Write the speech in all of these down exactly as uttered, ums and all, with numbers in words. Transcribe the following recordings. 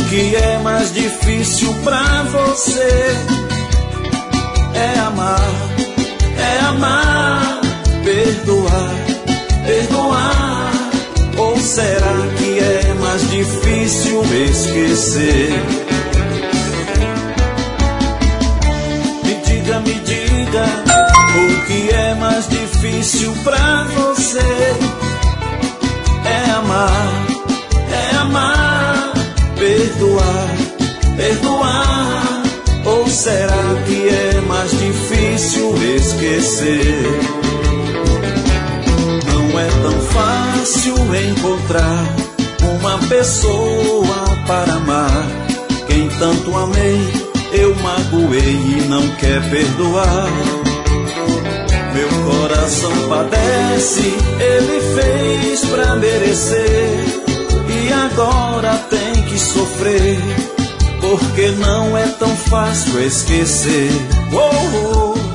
que é mais difícil pra você? É amar, é amar, perdoar, perdoar. Ou será que é mais difícil esquecer? Me diga, me diga, o que é mais difícil pra você? É amar, é amar, perdoar, perdoar. Ou será que é mais difícil esquecer? Não é tão fácil encontrar uma pessoa para amar. Quem tanto amei, eu magoei e não quer perdoar. Meu coração padece, ele fez pra merecer, e agora tem que sofrer, porque não é tão fácil esquecer. Oh, oh.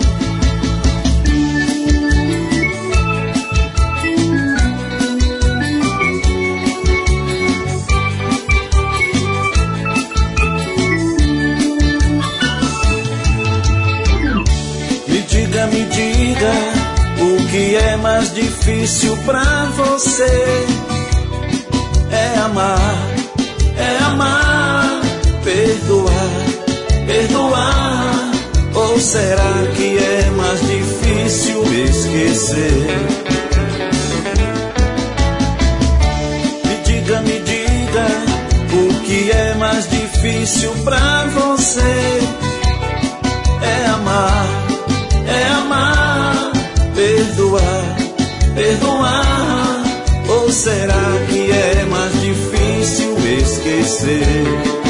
Me diga, me diga, o que é mais difícil pra você? É amar, é amar, perdoar, perdoar. Ou será que é mais difícil esquecer? Me diga, me diga, o que é mais difícil pra você? É amar, é amar, perdoar, perdoar. Ou será que é mais difícil esquecer?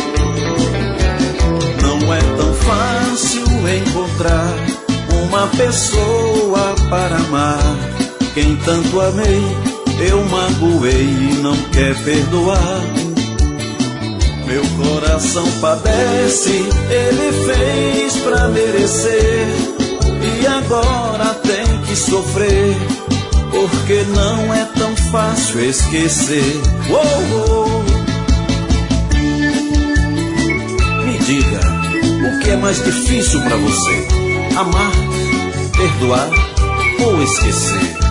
Não é tão fácil encontrar uma pessoa para amar. Quem tanto amei, eu magoei e não quer perdoar. Meu coração padece, ele fez pra merecer, e agora tem que sofrer, porque não é tão fácil esquecer. Oh, oh. Me diga, o que é mais difícil pra você? Amar, perdoar ou esquecer?